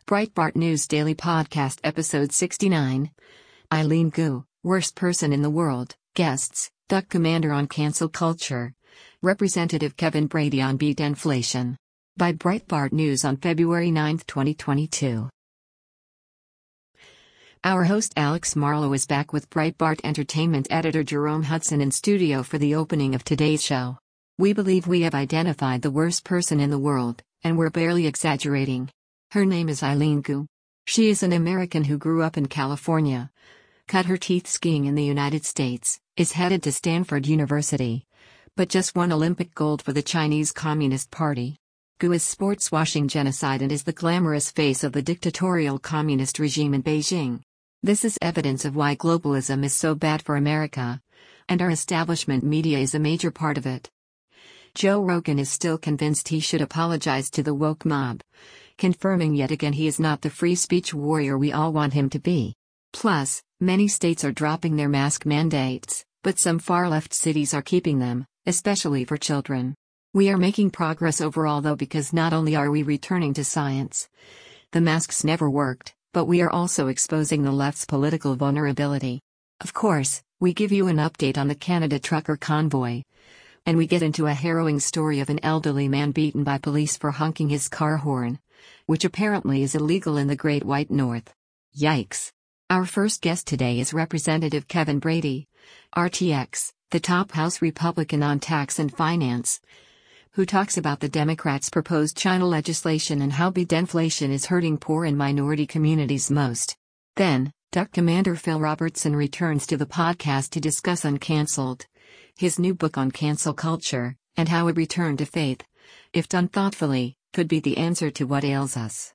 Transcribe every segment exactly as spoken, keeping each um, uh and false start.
Breitbart News Daily Podcast Episode sixty-nine. Eileen Gu, Worst Person in the World. Guests, Duck Commander on Cancel Culture. Representative Kevin Brady on Beat Inflation. By Breitbart News on February ninth, twenty twenty-two. Our host Alex Marlow is back with Breitbart Entertainment editor Jerome Hudson in studio for the opening of today's show. We believe we have identified the worst person in the world, and we're barely exaggerating. Her name is Eileen Gu. She is an American who grew up in California, cut her teeth skiing in the United States, is headed to Stanford University, but just won Olympic gold for the Chinese Communist Party. Gu is sports washing genocide and is the glamorous face of the dictatorial communist regime in Beijing. This is evidence of why globalism is so bad for America, and our establishment media is a major part of it. Joe Rogan is still convinced he should apologize to the woke mob, confirming yet again he is not the free speech warrior we all want him to be. Plus, many states are dropping their mask mandates, but some far-left cities are keeping them, especially for children. We are making progress overall though, because not only are we returning to science, the masks never worked, but we are also exposing the left's political vulnerability. Of course, we give you an update on the Canada trucker convoy, and we get into a harrowing story of an elderly man beaten by police for honking his car horn, which apparently is illegal in the Great White North. Yikes. Our first guest today is Representative Kevin Brady, R T X, the top House Republican on tax and finance, who talks about the Democrats' proposed China legislation and how deflation is hurting poor and minority communities most. Then, Duck Commander Phil Robertson returns to the podcast to discuss Uncanceled, his new book on cancel culture, and how a return to faith, if done thoughtfully, could be the answer to what ails us.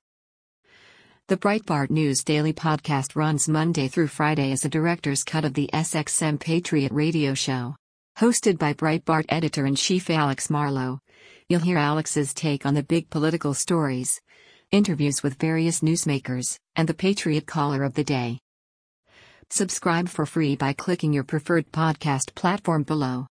The Breitbart News Daily Podcast runs Monday through Friday as a director's cut of the S X M Patriot radio show. Hosted by Breitbart editor-in-chief Alex Marlow, you'll hear Alex's take on the big political stories, interviews with various newsmakers, and the Patriot Caller of the Day. Subscribe for free by clicking your preferred podcast platform below.